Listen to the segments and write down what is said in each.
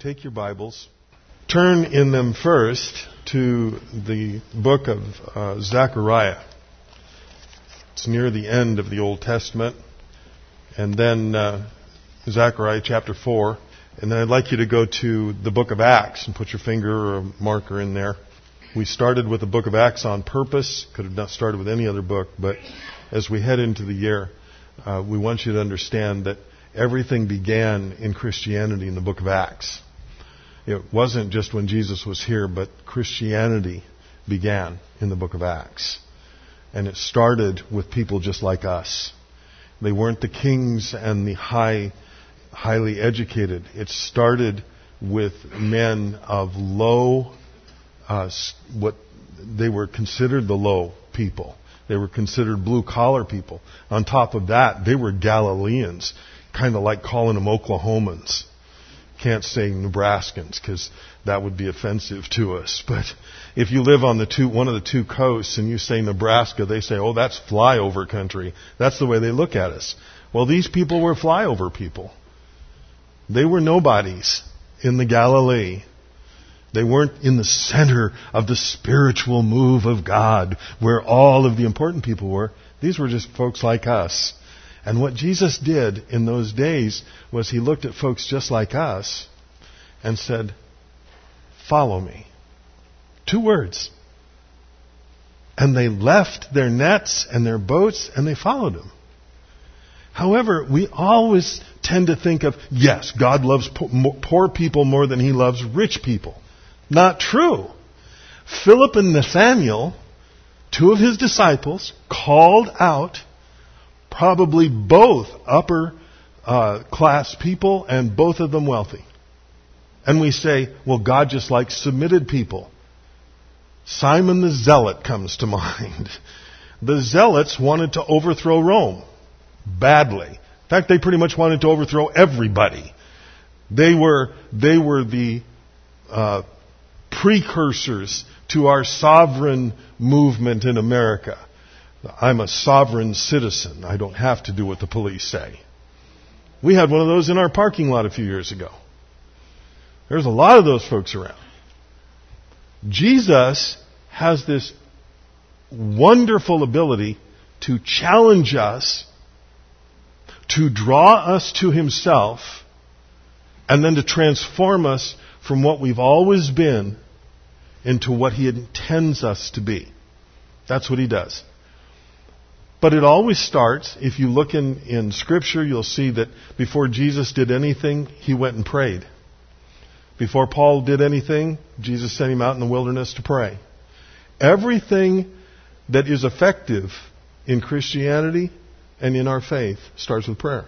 Take your Bibles, turn in them first to the book of Zechariah. It's near the end of the Old Testament. And then Zechariah chapter 4. And then I'd like you to go to the book of Acts and put your finger or a marker in there. We started with the book of Acts on purpose. Could have not started with any other book. But as we head into the year, we want you to understand that everything began in Christianity in the book of Acts. It wasn't just when Jesus was here, but Christianity began in the book of Acts. And it started with people just like us. They weren't the kings and the highly educated. It started with men of low, what they were considered the low people. They were considered blue-collar people. On top of that, they were Galileans, kind of like calling them Oklahomans. Can't say Nebraskans because that would be offensive to us. But if you live on one of the two coasts and you say Nebraska, they say, oh, that's flyover country. That's the way they look at us. Well, these people were flyover people. They were nobodies in the Galilee. They weren't in the center of the spiritual move of God where all of the important people were. These were just folks like us. And what Jesus did in those days was he looked at folks just like us and said, follow me. 2 words. And they left their nets and their boats and they followed him. However, we always tend to think of, yes, God loves poor people more than he loves rich people. Not true. Philip and Nathanael, 2 of his disciples, called out probably both upper class people and both of them wealthy. And we say, well, God just likes submitted people. Simon the Zealot comes to mind. The Zealots wanted to overthrow Rome badly. In fact, they pretty much wanted to overthrow everybody. They were the precursors to our sovereign movement in America. I'm a sovereign citizen. I don't have to do what the police say. We had one of those in our parking lot a few years ago. There's a lot of those folks around. Jesus has this wonderful ability to challenge us, to draw us to himself, and then to transform us from what we've always been into what he intends us to be. That's what he does. But it always starts, if you look in Scripture, you'll see that before Jesus did anything, he went and prayed. Before Paul did anything, Jesus sent him out in the wilderness to pray. Everything that is effective in Christianity and in our faith starts with prayer.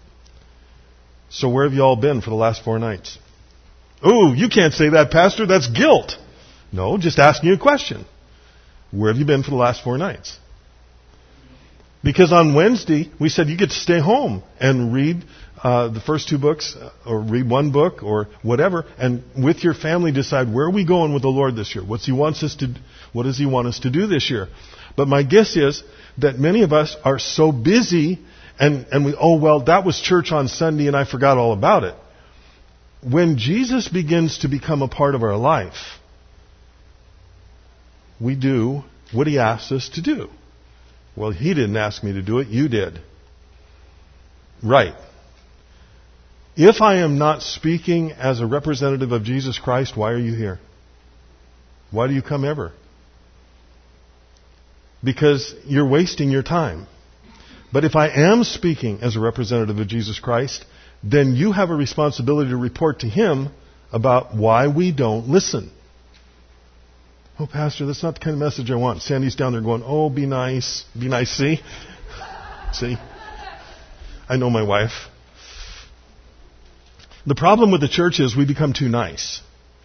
So where have you all been for the last 4 nights? Oh, you can't say that, Pastor. That's guilt. No, just asking you a question. Where have you been for the last 4 nights? Because on Wednesday, we said you get to stay home and read the first 2 books, or read 1 book, or whatever, and with your family decide where are we going with the Lord this year? What does He want us to do this year? But my guess is that many of us are so busy, and we, that was church on Sunday and I forgot all about it. When Jesus begins to become a part of our life, we do what He asks us to do. Well, He didn't ask me to do it, you did. Right. If I am not speaking as a representative of Jesus Christ, why are you here? Why do you come ever? Because you're wasting your time. But if I am speaking as a representative of Jesus Christ, then you have a responsibility to report to Him about why we don't listen. Oh, Pastor, that's not the kind of message I want. Sandy's down there going, oh, be nice. Be nice, see? See? I know my wife. The problem with the church is we become too nice.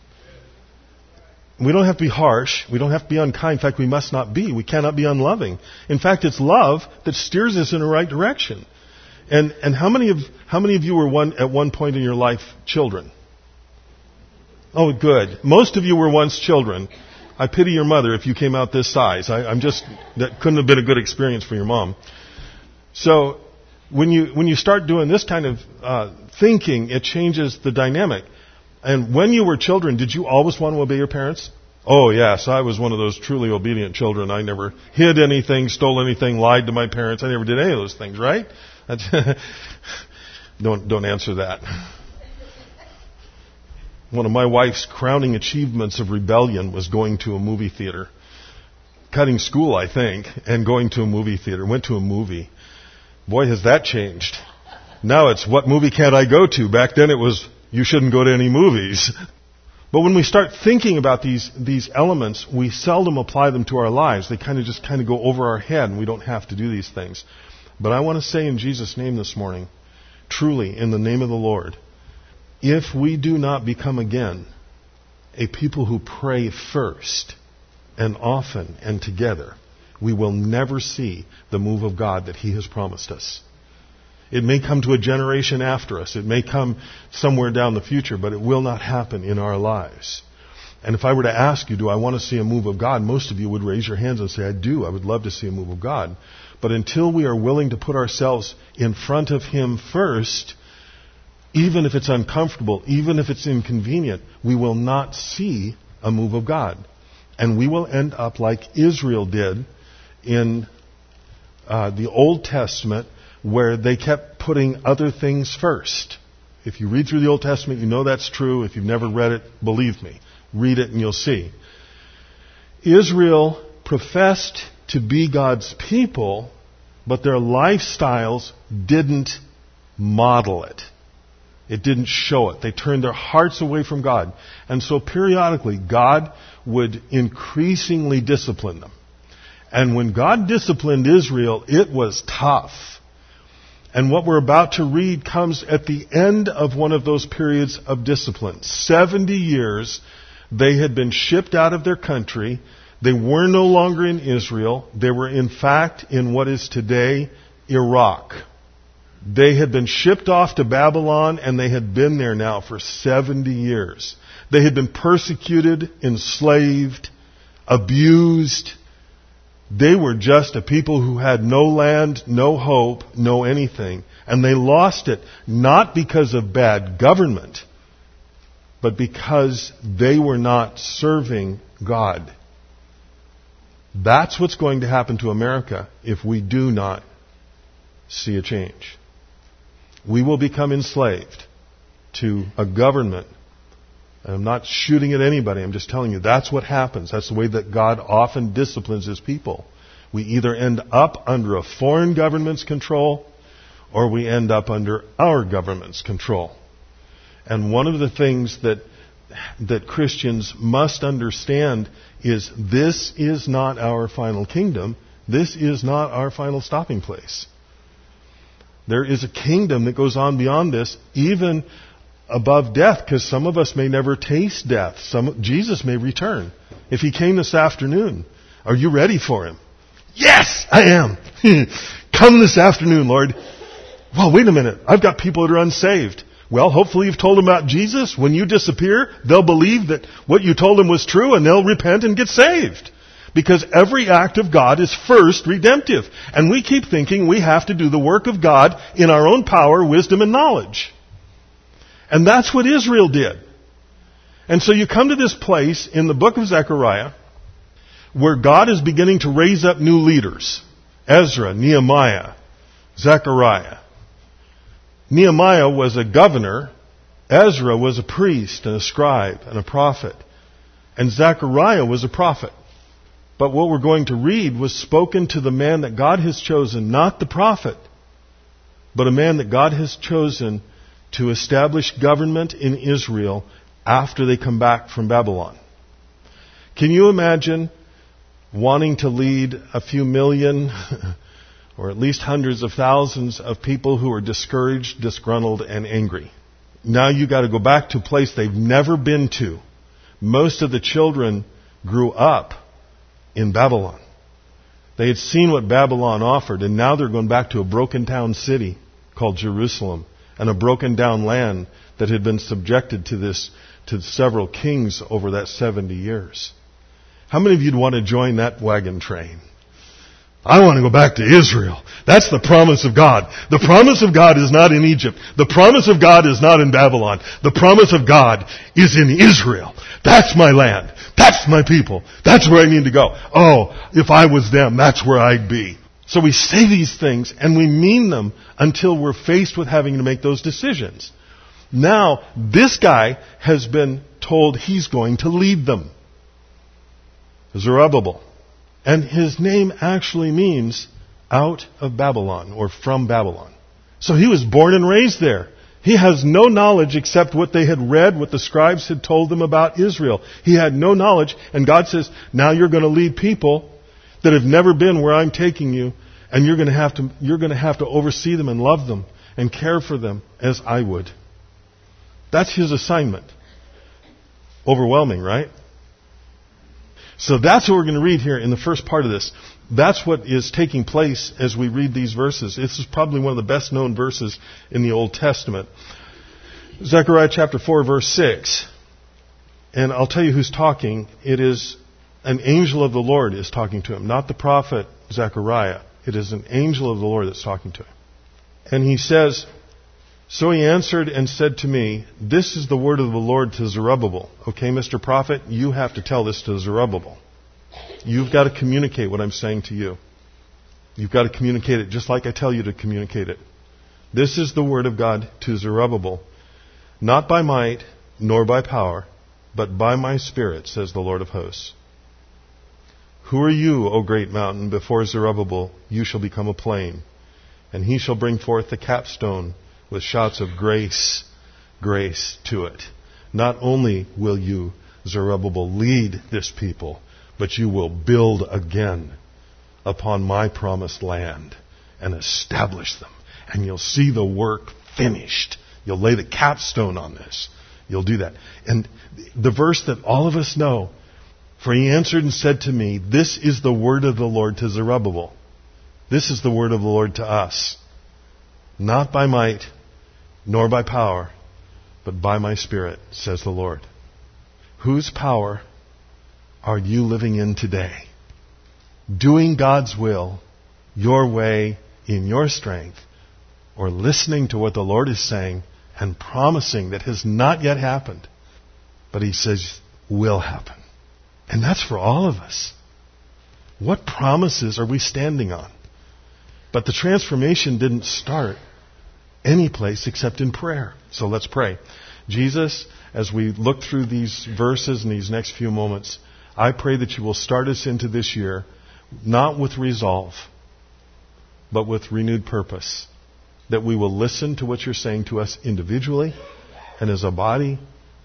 We don't have to be harsh. We don't have to be unkind. In fact, we must not be. We cannot be unloving. In fact, it's love that steers us in the right direction. And how many of you were at one point in your life children? Oh, good. Most of you were once children. I pity your mother if you came out this size. That couldn't have been a good experience for your mom. So when you start doing this kind of thinking, it changes the dynamic. And when you were children, did you always want to obey your parents? Oh, yes, I was one of those truly obedient children. I never hid anything, stole anything, lied to my parents. I never did any of those things, right? Don't answer that. One of my wife's crowning achievements of rebellion was going to a movie theater. Cutting school, I think, and going to a movie theater. Went to a movie. Boy, has that changed. Now it's, what movie can't I go to? Back then it was, you shouldn't go to any movies. But when we start thinking about these elements, we seldom apply them to our lives. They kind of go over our head, and we don't have to do these things. But I want to say in Jesus' name this morning, truly, in the name of the Lord, if we do not become again a people who pray first and often and together, we will never see the move of God that He has promised us. It may come to a generation after us. It may come somewhere down the future, but it will not happen in our lives. And if I were to ask you, do I want to see a move of God? Most of you would raise your hands and say, I do. I would love to see a move of God. But until we are willing to put ourselves in front of Him first, even if it's uncomfortable, even if it's inconvenient, we will not see a move of God. And we will end up like Israel did in the Old Testament, where they kept putting other things first. If you read through the Old Testament, you know that's true. If you've never read it, believe me. Read it and you'll see. Israel professed to be God's people, but their lifestyles didn't model it. It didn't show it. They turned their hearts away from God. And so periodically, God would increasingly discipline them. And when God disciplined Israel, it was tough. And what we're about to read comes at the end of one of those periods of discipline. 70 years they had been shipped out of their country. They were no longer in Israel. They were in fact in what is today Iraq. They had been shipped off to Babylon, and they had been there now for 70 years. They had been persecuted, enslaved, abused. They were just a people who had no land, no hope, no anything. And they lost it, not because of bad government, but because they were not serving God. That's what's going to happen to America if we do not see a change. We will become enslaved to a government. And I'm not shooting at anybody. I'm just telling you that's what happens. That's the way that God often disciplines His people. We either end up under a foreign government's control, or we end up under our government's control. And one of the things that Christians must understand is this is not our final kingdom. This is not our final stopping place. There is a kingdom that goes on beyond this, even above death, because some of us may never taste death. Jesus may return. If He came this afternoon, are you ready for Him? Yes, I am. Come this afternoon, Lord. Well, wait a minute. I've got people that are unsaved. Well, hopefully you've told them about Jesus. When you disappear, they'll believe that what you told them was true, and they'll repent and get saved. Because every act of God is first redemptive. And we keep thinking we have to do the work of God in our own power, wisdom, and knowledge. And that's what Israel did. And so you come to this place in the book of Zechariah where God is beginning to raise up new leaders. Ezra, Nehemiah, Zechariah. Nehemiah was a governor. Ezra was a priest and a scribe and a prophet. And Zechariah was a prophet. But what we're going to read was spoken to the man that God has chosen, not the prophet, but a man that God has chosen to establish government in Israel after they come back from Babylon. Can you imagine wanting to lead a few million or at least hundreds of thousands of people who are discouraged, disgruntled, and angry? Now you've got to go back to a place they've never been to. Most of the children grew up in Babylon. They had seen what Babylon offered, and now they're going back to a broken down city called Jerusalem and a broken down land that had been subjected to several kings over that 70 years. How many of you'd want to join that wagon train? I want to go back to Israel. That's the promise of God. The promise of God is not in Egypt. The promise of God is not in Babylon. The promise of God is in Israel. That's my land. That's my people. That's where I need to go. Oh, if I was them, that's where I'd be. So we say these things and we mean them until we're faced with having to make those decisions. Now, this guy has been told he's going to lead them. Zerubbabel. And his name actually means out of Babylon or from Babylon. So he was born and raised there. He has no knowledge except what they had read, what the scribes had told them about Israel. He had no knowledge, and God says, now you're going to lead people that have never been where I'm taking you, and you're going to have to oversee them and love them and care for them as I would. That's his assignment. Overwhelming, right? So that's what we're going to read here in the first part of this. That's what is taking place as we read these verses. This is probably one of the best known verses in the Old Testament. Zechariah chapter 4, verse 6. And I'll tell you who's talking. It is an angel of the Lord is talking to him, not the prophet Zechariah. It is an angel of the Lord that's talking to him. And he says, so he answered and said to me, this is the word of the Lord to Zerubbabel. Okay, Mr. Prophet, you have to tell this to Zerubbabel. You've got to communicate what I'm saying to you. You've got to communicate it just like I tell you to communicate it. This is the word of God to Zerubbabel, not by might nor by power, but by my Spirit, says the Lord of hosts. Who are you, O great mountain? Before Zerubbabel you shall become a plain, and he shall bring forth the capstone with shouts of grace, grace to it. Not only will you, Zerubbabel, lead this people, but you will build again upon my promised land and establish them. And you'll see the work finished. You'll lay the capstone on this. You'll do that. And the verse that all of us know, for he answered and said to me, this is the word of the Lord to Zerubbabel. This is the word of the Lord to us. Not by might, nor by power, but by my Spirit, says the Lord. Whose power are you living in today? Doing God's will, your way, in your strength, or listening to what the Lord is saying and promising that has not yet happened, but he says will happen. And that's for all of us. What promises are we standing on? But the transformation didn't start any place except in prayer. So let's pray. Jesus, as we look through these verses in these next few moments, I pray that you will start us into this year, not with resolve, but with renewed purpose. That we will listen to what you're saying to us individually and as a body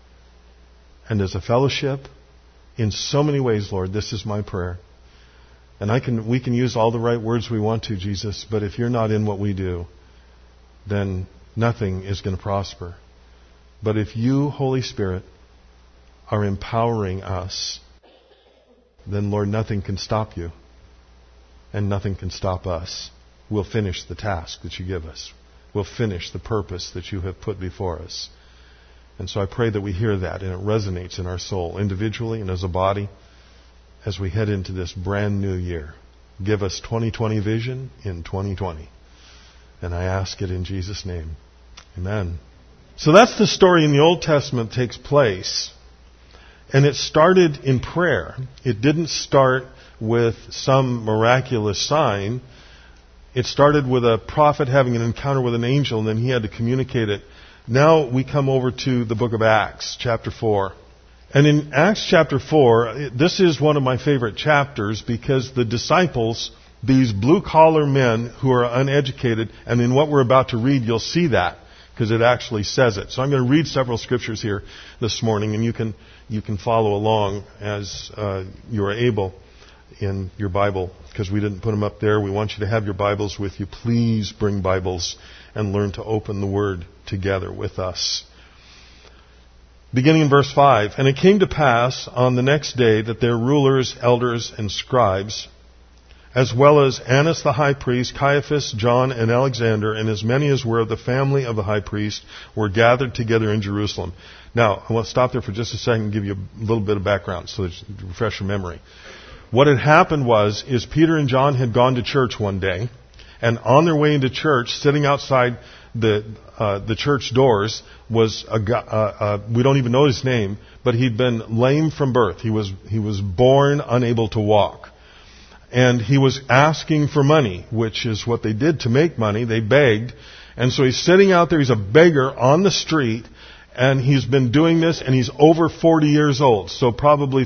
and as a fellowship. In so many ways, Lord, this is my prayer. And we can use all the right words we want to, Jesus, but if you're not in what we do, then nothing is going to prosper. But if you, Holy Spirit, are empowering us, then, Lord, nothing can stop you. And nothing can stop us. We'll finish the task that you give us. We'll finish the purpose that you have put before us. And so I pray that we hear that and it resonates in our soul, individually and as a body, as we head into this brand new year. Give us 2020 vision in 2020. And I ask it in Jesus' name. Amen. So that's the story in the Old Testament that takes place. And it started in prayer. It didn't start with some miraculous sign. It started with a prophet having an encounter with an angel, and then he had to communicate it. Now we come over to the book of Acts, chapter 4. And in Acts chapter 4, this is one of my favorite chapters because the disciples, these blue-collar men who are uneducated, and in what we're about to read, you'll see that because it actually says it. So I'm going to read several scriptures here this morning, and you can follow along as you are able in your Bible, because we didn't put them up there. We want you to have your Bibles with you. Please bring Bibles and learn to open the Word together with us. Beginning in verse 5, and it came to pass on the next day that their rulers, elders, and scribes, as well as Annas the high priest, Caiaphas, John, and Alexander, and as many as were of the family of the high priest, were gathered together in Jerusalem. Now, I want to stop there for just a second and give you a little bit of background so that you refresh your memory. What had happened is Peter and John had gone to church one day, and on their way into church, sitting outside the church doors, was a guy, we don't even know his name, but he'd been lame from birth. He was born unable to walk. And he was asking for money, which is what they did to make money. They begged. And so he's sitting out there, he's a beggar on the street, and he's been doing this, and he's over 40 years old. So probably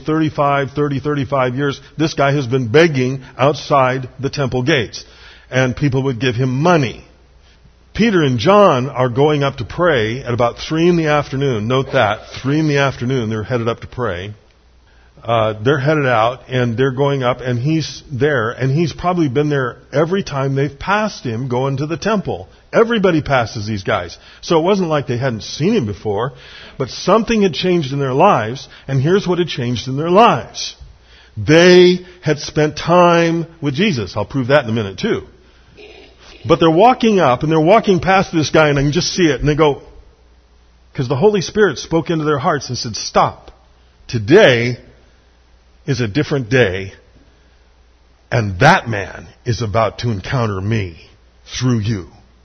35 years, this guy has been begging outside the temple gates. And people would give him money. Peter and John are going up to pray at about 3 in the afternoon. Note that, 3 in the afternoon, they're headed up to pray. They're headed out, and they're going up, and he's there, and he's probably been there every time they've passed him going to the temple. Everybody passes these guys. So it wasn't like they hadn't seen him before, but something had changed in their lives, and here's what had changed in their lives. They had spent time with Jesus. I'll prove that in a minute, too. But they're walking up, and they're walking past this guy, and I can just see it, and they go, because the Holy Spirit spoke into their hearts and said, stop. Today is a different day, and that man is about to encounter me through you.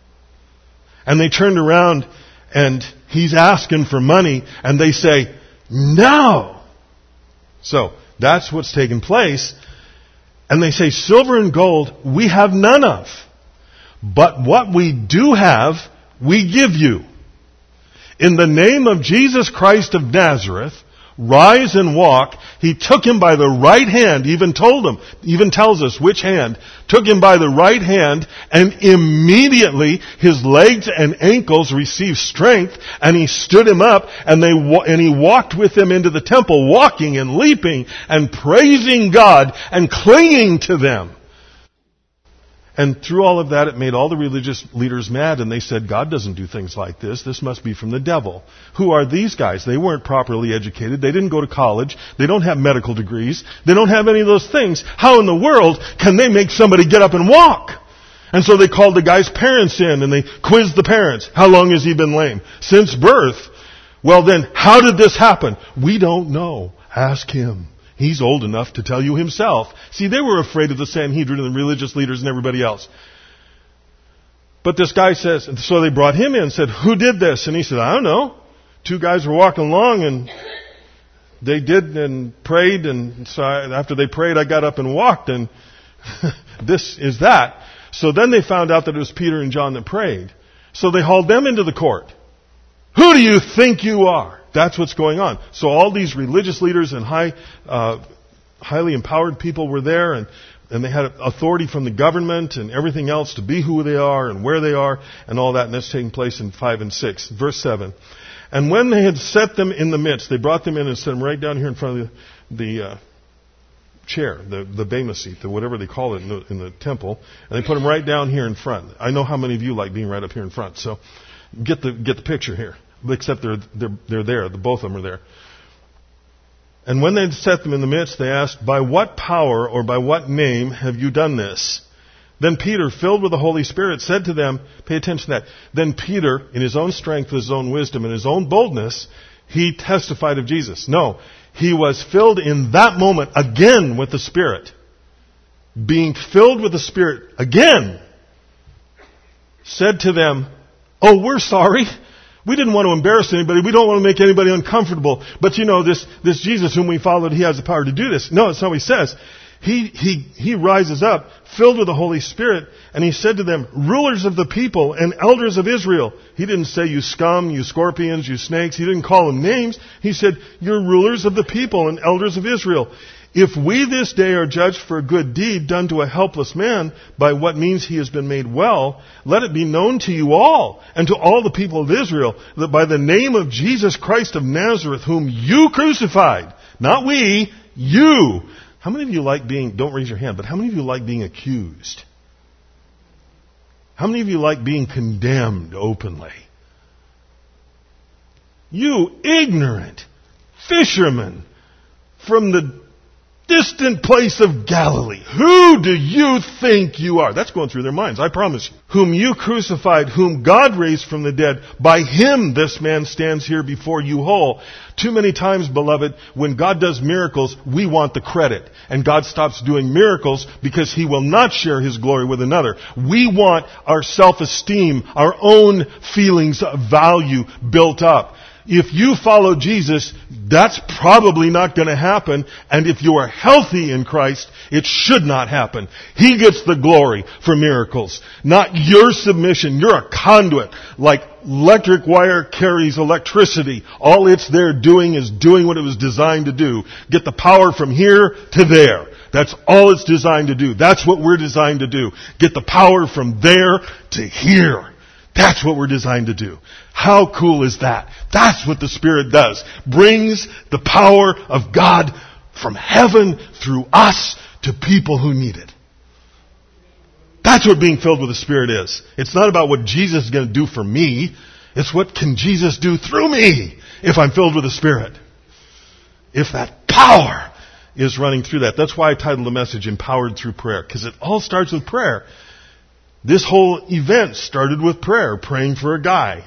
And they turned around, and he's asking for money, and they say, no. So, that's what's taken place. And they say, silver and gold we have none of, but what we do have, we give you. In the name of Jesus Christ of Nazareth, rise and walk. He took him by the right hand, even tells us which hand, took him by the right hand, and immediately his legs and ankles received strength, and he stood him up, and he walked with them into the temple, walking and leaping and praising God and clinging to them. And through all of that, it made all the religious leaders mad, and they said, God doesn't do things like this. This must be from the devil. Who are these guys? They weren't properly educated. They didn't go to college. They don't have medical degrees. They don't have any of those things. How in the world can they make somebody get up and walk? And so they called the guy's parents in, and they quizzed the parents. How long has he been lame? Since birth. Well then, how did this happen? We don't know. Ask him. He's old enough to tell you himself. See, they were afraid of the Sanhedrin and the religious leaders and everybody else. But this guy says, so they brought him in and said, who did this? And he said, I don't know. 2 guys were walking along, and they did and prayed, and so after they prayed, I got up and walked, and this is that. So then they found out that it was Peter and John that prayed. So they hauled them into the court. Who do you think you are? That's what's going on. So all these religious leaders and highly empowered people were there, and they had authority from the government and everything else to be who they are and where they are and all that. And that's taking place in 5 and 6. Verse 7. And when they had set them in the midst, they brought them in and set them right down here in front of the chair, the bema seat, whatever they call it in the temple. And they put them right down here in front. I know how many of you like being right up here in front. So get the picture here. Except they're there. The both of them are there. And when they had set them in the midst, they asked, by what power or by what name have you done this? Then Peter, filled with the Holy Spirit, said to them, pay attention to that. Then Peter, in his own strength, with his own wisdom, and his own boldness, he testified of Jesus. No, he was filled in that moment again with the Spirit. Being filled with the Spirit again, said to them, oh, we're sorry. We didn't want to embarrass anybody. We don't want to make anybody uncomfortable. But you know, this Jesus whom we followed, he has the power to do this. No, that's not what he says. He rises up, filled with the Holy Spirit, and he said to them, rulers of the people and elders of Israel. He didn't say, you scum, you scorpions, you snakes. He didn't call them names. He said, you're rulers of the people and elders of Israel. If we this day are judged for a good deed done to a helpless man, by what means he has been made well, let it be known to you all, and to all the people of Israel, that by the name of Jesus Christ of Nazareth, whom you crucified, not we, you. How many of you like being, don't raise your hand, but how many of you like being accused? How many of you like being condemned openly? You ignorant fishermen from the distant place of Galilee, who do you think you are? That's going through their minds, I promise you. Whom you crucified, whom God raised from the dead, by him this man stands here before you whole. Too many times, beloved, when God does miracles, we want the credit. And God stops doing miracles because he will not share his glory with another. We want our self-esteem, our own feelings of value built up. If you follow Jesus, that's probably not going to happen. And if you are healthy in Christ, it should not happen. He gets the glory for miracles, not your submission. You're a conduit. Like electric wire carries electricity. All it's there doing is doing what it was designed to do. Get the power from here to there. That's all it's designed to do. That's what we're designed to do. Get the power from there to here. That's what we're designed to do. How cool is that? That's what the Spirit does. Brings the power of God from heaven through us to people who need it. That's what being filled with the Spirit is. It's not about what Jesus is going to do for me. It's what can Jesus do through me if I'm filled with the Spirit. If that power is running through that. That's why I titled the message Empowered Through Prayer. Because it all starts with prayer. This whole event started with prayer, praying for a guy.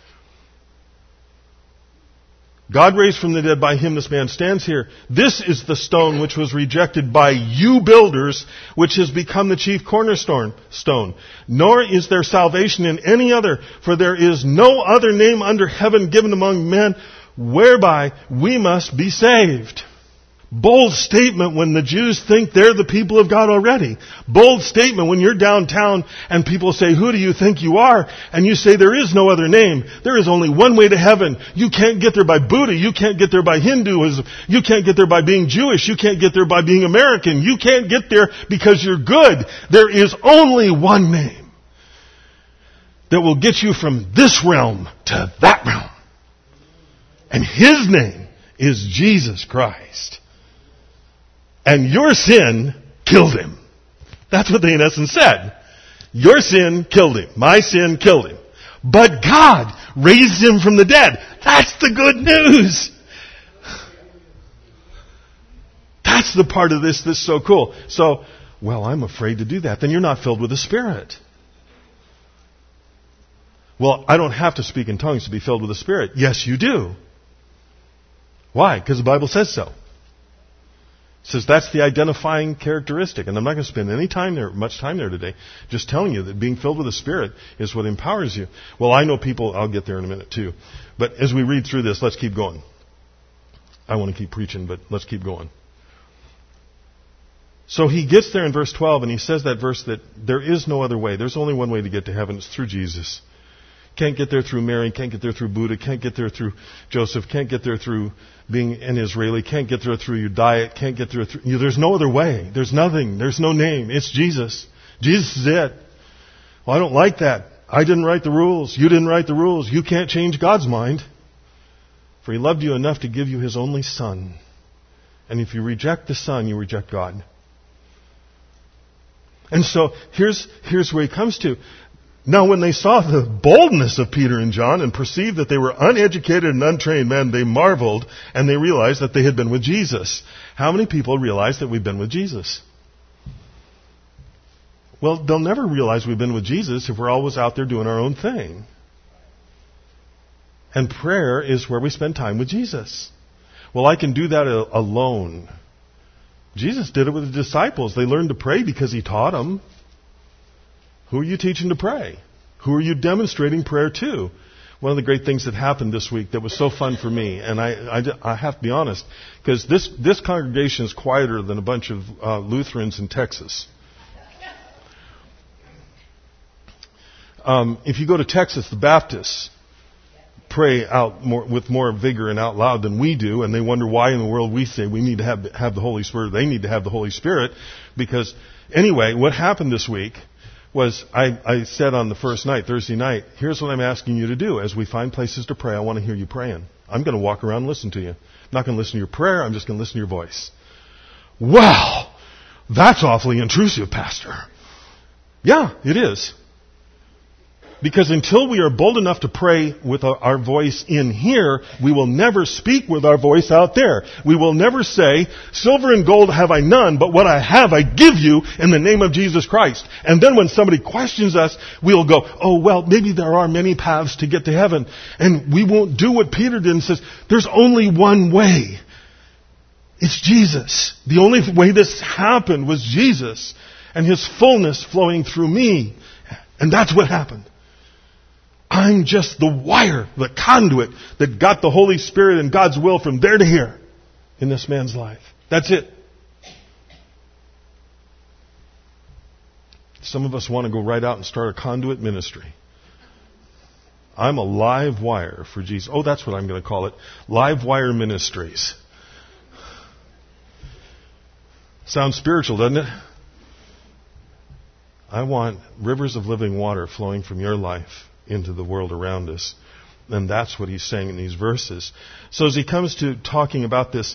God raised from the dead, by him this man stands here. This is the stone which was rejected by you builders, which has become the chief cornerstone. Nor is there salvation in any other, for there is no other name under heaven given among men whereby we must be saved. Bold statement when the Jews think they're the people of God already. Bold statement when you're downtown and people say, who do you think you are? And you say, there is no other name. There is only one way to heaven. You can't get there by Buddha. You can't get there by Hinduism. You can't get there by being Jewish. You can't get there by being American. You can't get there because you're good. There is only one name that will get you from this realm to that realm. And his name is Jesus Christ. And your sin killed him. That's what they in essence said. Your sin killed him. My sin killed him. But God raised him from the dead. That's the good news. That's the part of this that's so cool. So, well, I'm afraid to do that. Then you're not filled with the Spirit. Well, I don't have to speak in tongues to be filled with the Spirit. Yes, you do. Why? Because the Bible says so. It says that's the identifying characteristic. And I'm not going to spend much time there today, just telling you that being filled with the Spirit is what empowers you. Well, I know people, I'll get there in a minute too. But as we read through this, let's keep going. I want to keep preaching, but let's keep going. So he gets there in verse 12, and he says that verse that there is no other way. There's only one way to get to heaven. It's through Jesus. Can't get there through Mary, can't get there through Buddha, can't get there through Joseph, can't get there through being an Israeli, can't get there through your diet, can't get there through... There's no other way. There's nothing. There's no name. It's Jesus. Jesus is it. Well, I don't like that. I didn't write the rules. You didn't write the rules. You can't change God's mind. For he loved you enough to give you his only Son. And if you reject the Son, you reject God. And so here's where he comes to. Now, when they saw the boldness of Peter and John and perceived that they were uneducated and untrained men, they marveled, and they realized that they had been with Jesus. How many people realize that we've been with Jesus? Well, they'll never realize we've been with Jesus if we're always out there doing our own thing. And prayer is where we spend time with Jesus. Well, I can do that alone. Jesus did it with the disciples. They learned to pray because he taught them. Who are you teaching to pray? Who are you demonstrating prayer to? One of the great things that happened this week that was so fun for me, and I have to be honest, because this congregation is quieter than a bunch of Lutherans in Texas. If you go to Texas, the Baptists pray out with more vigor and out loud than we do, and they wonder why in the world we say we need to have the Holy Spirit. They need to have the Holy Spirit because, anyway, what happened this week was I said on the first night, Thursday night, here's what I'm asking you to do. As we find places to pray, I want to hear you praying. I'm going to walk around and listen to you. I'm not going to listen to your prayer. I'm just going to listen to your voice. Wow, that's awfully intrusive, Pastor. Yeah, it is. Because until we are bold enough to pray with our voice in here, we will never speak with our voice out there. We will never say, silver and gold have I none, but what I have I give you in the name of Jesus Christ. And then when somebody questions us, we'll go, oh, well, maybe there are many paths to get to heaven. And we won't do what Peter did and says, there's only one way. It's Jesus. The only way this happened was Jesus and His fullness flowing through me. And that's what happened. I'm just the wire, the conduit that got the Holy Spirit and God's will from there to here in this man's life. That's it. Some of us want to go right out and start a conduit ministry. I'm a live wire for Jesus. Oh, that's what I'm going to call it. Live Wire Ministries. Sounds spiritual, doesn't it? I want rivers of living water flowing from your life into the world around us. And that's what he's saying in these verses. So as he comes to talking about this,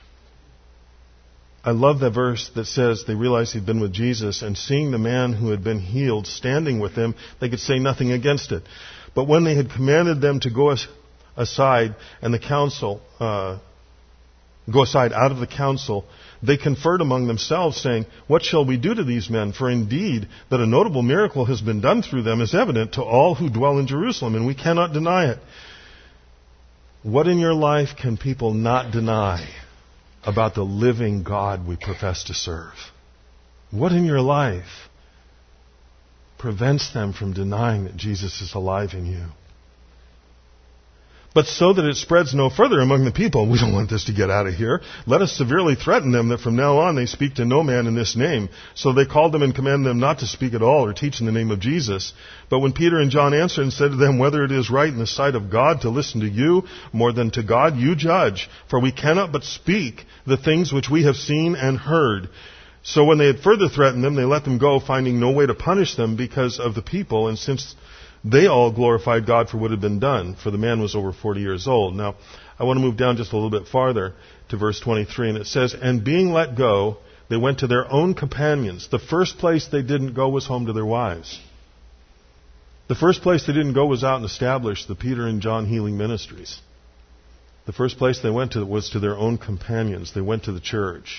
I love that verse that says they realized he'd been with Jesus, and seeing the man who had been healed standing with him, they could say nothing against it. But when they had commanded them to go aside and the council, go aside out of the council, they conferred among themselves, saying, what shall we do to these men? For indeed, that a notable miracle has been done through them is evident to all who dwell in Jerusalem, and we cannot deny it. What in your life can people not deny about the living God we profess to serve? What in your life prevents them from denying that Jesus is alive in you? But so that it spreads no further among the people, we don't want this to get out of here, let us severely threaten them that from now on they speak to no man in this name. So they called them and commanded them not to speak at all or teach in the name of Jesus. But when Peter and John answered and said to them, whether it is right in the sight of God to listen to you more than to God, you judge. For we cannot but speak the things which we have seen and heard. So when they had further threatened them, they let them go, finding no way to punish them because of the people, and since they all glorified God for what had been done, for the man was over 40 years old. Now, I want to move down just a little bit farther to verse 23, and it says, and being let go, they went to their own companions. The first place they didn't go was home to their wives. The first place they didn't go was out and establish the Peter and John healing ministries. The first place they went to was to their own companions. They went to the church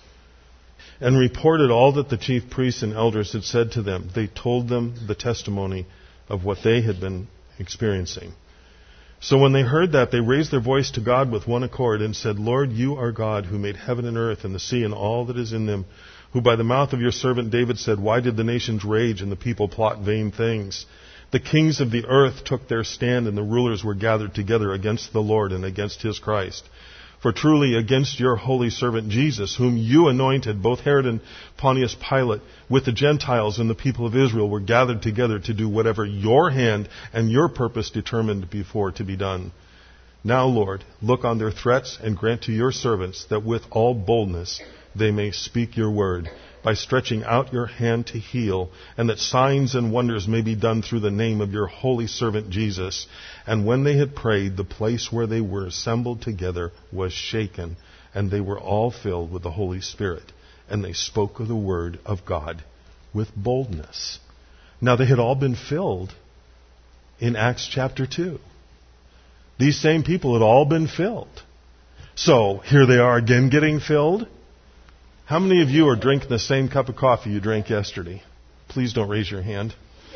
and reported all that the chief priests and elders had said to them. They told them the testimony of what they had been experiencing. So when they heard that, they raised their voice to God with one accord and said, Lord, you are God who made heaven and earth and the sea and all that is in them, who by the mouth of your servant David said, why did the nations rage and the people plot vain things? The kings of the earth took their stand and the rulers were gathered together against the Lord and against his Christ. For truly against your holy servant Jesus, whom you anointed, both Herod and Pontius Pilate, with the Gentiles and the people of Israel, were gathered together to do whatever your hand and your purpose determined before to be done. Now, Lord, look on their threats and grant to your servants that with all boldness they may speak your word, by stretching out your hand to heal, and that signs and wonders may be done through the name of your holy servant Jesus. And when they had prayed, the place where they were assembled together was shaken, and they were all filled with the Holy Spirit, and they spoke of the word of God with boldness. Now they had all been filled in Acts chapter 2. These same people had all been filled. So here they are again getting filled. How many of you are drinking the same cup of coffee you drank yesterday? Please don't raise your hand.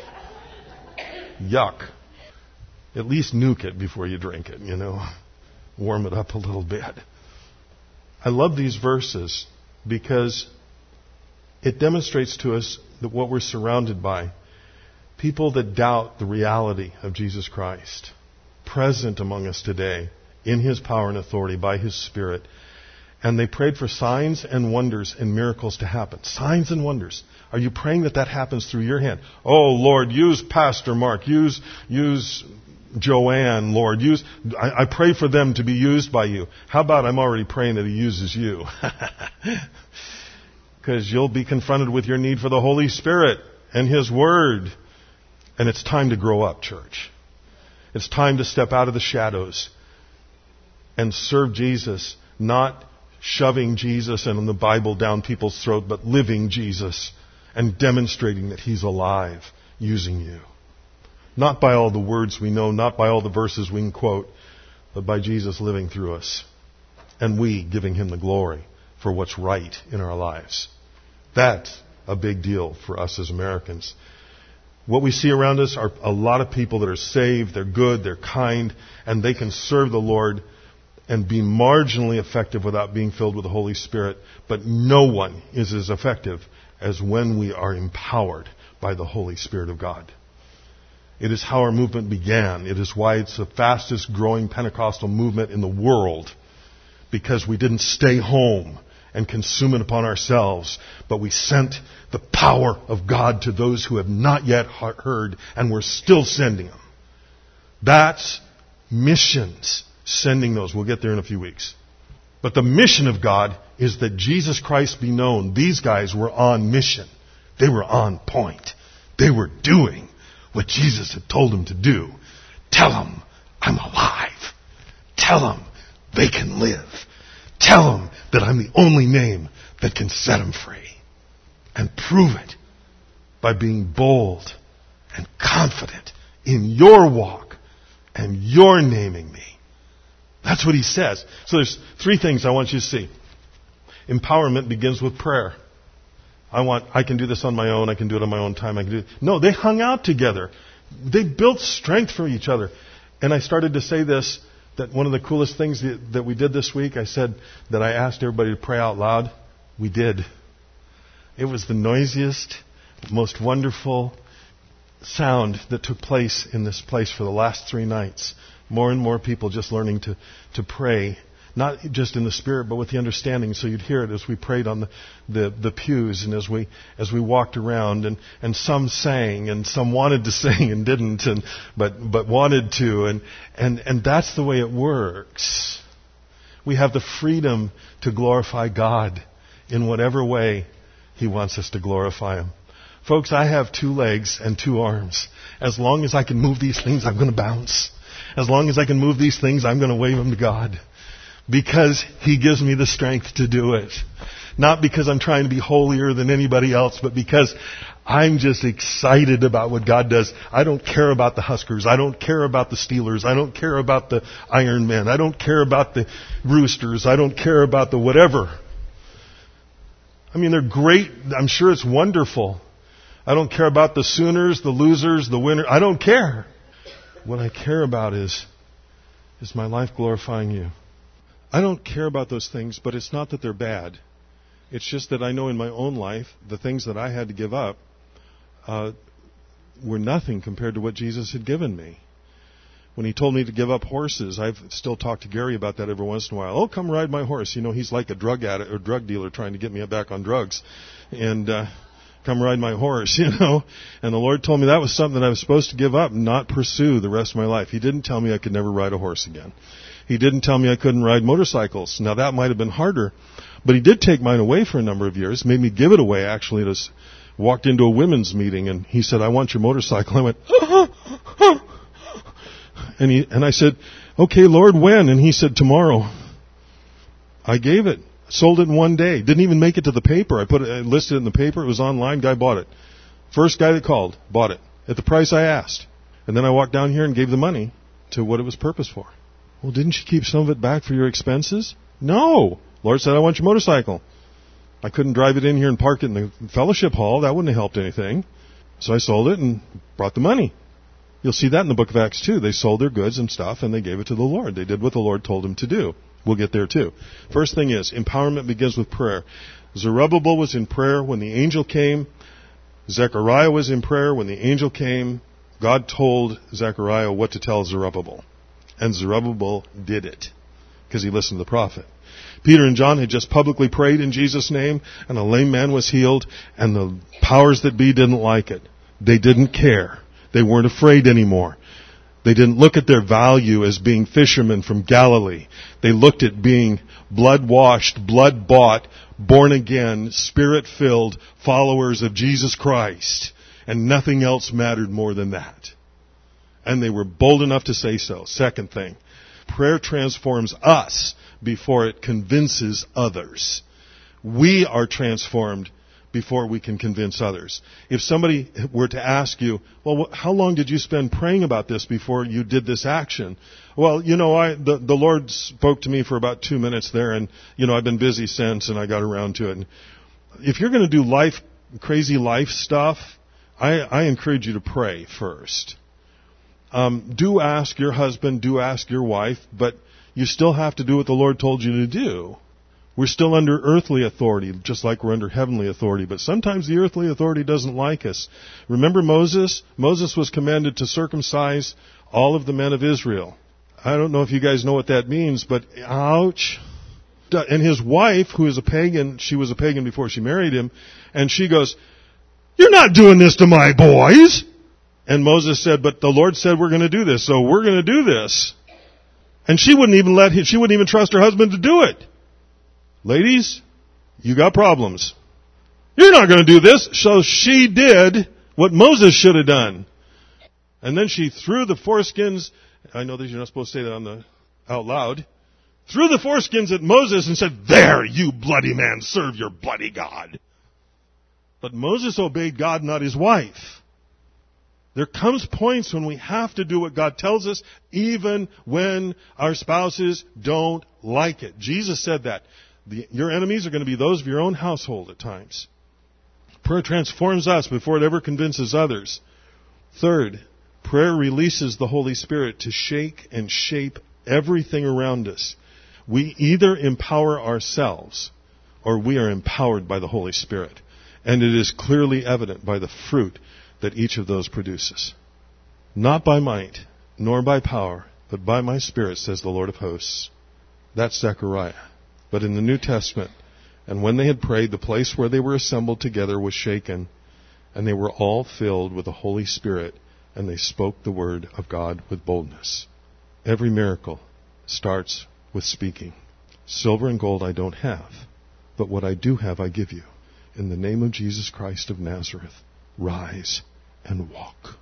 Yuck. At least nuke it before you drink it, Warm it up a little bit. I love these verses because it demonstrates to us that what we're surrounded by, people that doubt the reality of Jesus Christ, present among us today in His power and authority by His Spirit. And they prayed for signs and wonders and miracles to happen. Signs and wonders. Are you praying that happens through your hand? Oh, Lord, use Pastor Mark. Use Joanne, Lord. I pray for them to be used by you. How about I'm already praying that He uses you? Because you'll be confronted with your need for the Holy Spirit and His Word. And it's time to grow up, church. It's time to step out of the shadows and serve Jesus, not shoving Jesus and the Bible down people's throat, but living Jesus and demonstrating that He's alive using you. Not by all the words we know, not by all the verses we can quote, but by Jesus living through us. And we giving Him the glory for what's right in our lives. That's a big deal for us as Americans. What we see around us are a lot of people that are saved, they're good, they're kind, and they can serve the Lord and be marginally effective without being filled with the Holy Spirit. But no one is as effective as when we are empowered by the Holy Spirit of God. It is how our movement began. It is why it's the fastest growing Pentecostal movement in the world. Because we didn't stay home and consume it upon ourselves, but we sent the power of God to those who have not yet heard, and we're still sending them. That's missions, sending those. We'll get there in a few weeks. But the mission of God is that Jesus Christ be known. These guys were on mission. They were on point. They were doing what Jesus had told them to do. Tell them I'm alive. Tell them they can live. Tell them that I'm the only name that can set them free. And prove it by being bold and confident in your walk and your naming me. That's what he says. So there's three things I want you to see. Empowerment begins with prayer. I can do this on my own. I can do it on my own time. No, they hung out together. They built strength for each other. And I started to say this, that one of the coolest things that we did this week, I said that I asked everybody to pray out loud. We did. It was the noisiest, most wonderful sound that took place in this place for the last 3 nights. More and more people just learning to pray, not just in the Spirit, but with the understanding. So you'd hear it as we prayed on the pews and as we walked around, and some sang and some wanted to sing and didn't, but wanted to, and that's the way it works. We have the freedom to glorify God in whatever way He wants us to glorify Him. Folks, I have 2 legs and 2 arms. As long as I can move these things, I'm going to bounce. As long as I can move these things, I'm going to wave them to God. Because He gives me the strength to do it. Not because I'm trying to be holier than anybody else, but because I'm just excited about what God does. I don't care about the Huskers. I don't care about the Steelers. I don't care about the Iron Men. I don't care about the Roosters. I don't care about the whatever. I mean, they're great. I'm sure it's wonderful. I don't care about the Sooners, the losers, the winners. I don't care. What I care about is my life glorifying You. I don't care about those things, but it's not that they're bad. It's just that I know in my own life, the things that I had to give up were nothing compared to what Jesus had given me. When He told me to give up horses, I've still talked to Gary about that every once in a while. Oh, come ride my horse. You know, he's like a drug addict or drug dealer trying to get me back on drugs. And come ride my horse, you know. And the Lord told me that was something that I was supposed to give up and not pursue the rest of my life. He didn't tell me I could never ride a horse again. He didn't tell me I couldn't ride motorcycles. Now, that might have been harder, but He did take mine away for a number of years, made me give it away, actually. Walked into a women's meeting, and He said, I want your motorcycle. I went, and I said, okay, Lord, when? And He said, tomorrow. I gave it. Sold it in one day. Didn't even make it to the paper. I listed it in the paper. It was online. Guy bought it. First guy that called, bought it at the price I asked. And then I walked down here and gave the money to what it was purposed for. Well, didn't you keep some of it back for your expenses? No. Lord said, I want your motorcycle. I couldn't drive it in here and park it in the fellowship hall. That wouldn't have helped anything. So I sold it and brought the money. You'll see that in the book of Acts too. They sold their goods and stuff and they gave it to the Lord. They did what the Lord told them to do. We'll get there too. First thing is, empowerment begins with prayer. Zerubbabel was in prayer when the angel came. Zechariah was in prayer when the angel came. God told Zechariah what to tell Zerubbabel. And Zerubbabel did it because he listened to the prophet. Peter and John had just publicly prayed in Jesus' name, and a lame man was healed, and the powers that be didn't like it. They didn't care. They weren't afraid anymore. They didn't look at their value as being fishermen from Galilee. They looked at being blood-washed, blood-bought, born-again, Spirit-filled followers of Jesus Christ. And nothing else mattered more than that. And they were bold enough to say so. Second thing, prayer transforms us before it convinces others. We are transformed before we can convince others. If somebody were to ask you, well, how long did you spend praying about this before you did this action? Well, the Lord spoke to me for about 2 minutes there, and, I've been busy since, and I got around to it. And if you're going to do crazy life stuff, I encourage you to pray first. Do ask your husband, do ask your wife, but you still have to do what the Lord told you to do. We're still under earthly authority, just like we're under heavenly authority. But sometimes the earthly authority doesn't like us. Remember Moses? Moses was commanded to circumcise all of the men of Israel. I don't know if you guys know what that means, but ouch. And his wife, who is a pagan, she was a pagan before she married him, and she goes, "You're not doing this to my boys." And Moses said, "But the Lord said we're going to do this, so we're going to do this." And she wouldn't even trust her husband to do it. Ladies, you got problems. You're not going to do this. So she did what Moses should have done. And then she threw the foreskins. I know that you're not supposed to say that out loud. Threw the foreskins at Moses and said, "There, you bloody man, serve your bloody God." But Moses obeyed God, not his wife. There comes points when we have to do what God tells us, even when our spouses don't like it. Jesus said that. Your enemies are going to be those of your own household at times. Prayer transforms us before it ever convinces others. Third, prayer releases the Holy Spirit to shake and shape everything around us. We either empower ourselves or we are empowered by the Holy Spirit. And it is clearly evident by the fruit that each of those produces. Not by might, nor by power, but by my Spirit, says the Lord of hosts. That's Zechariah. But in the New Testament, and when they had prayed, the place where they were assembled together was shaken, and they were all filled with the Holy Spirit, and they spoke the word of God with boldness. Every miracle starts with speaking. Silver and gold I don't have, but what I do have I give you. In the name of Jesus Christ of Nazareth, rise and walk.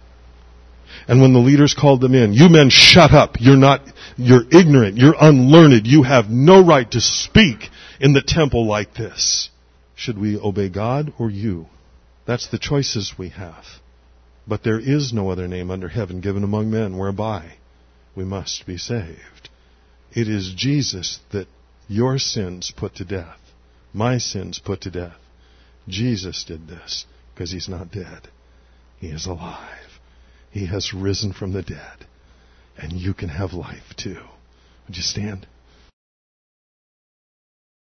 And when the leaders called them in, "You men shut up. You're ignorant. You're unlearned. You have no right to speak in the temple like this." Should we obey God or you? That's the choices we have. But there is no other name under heaven given among men whereby we must be saved. It is Jesus that your sins put to death. My sins put to death. Jesus did this because he's not dead. He is alive. He has risen from the dead. And you can have life too. Would you stand?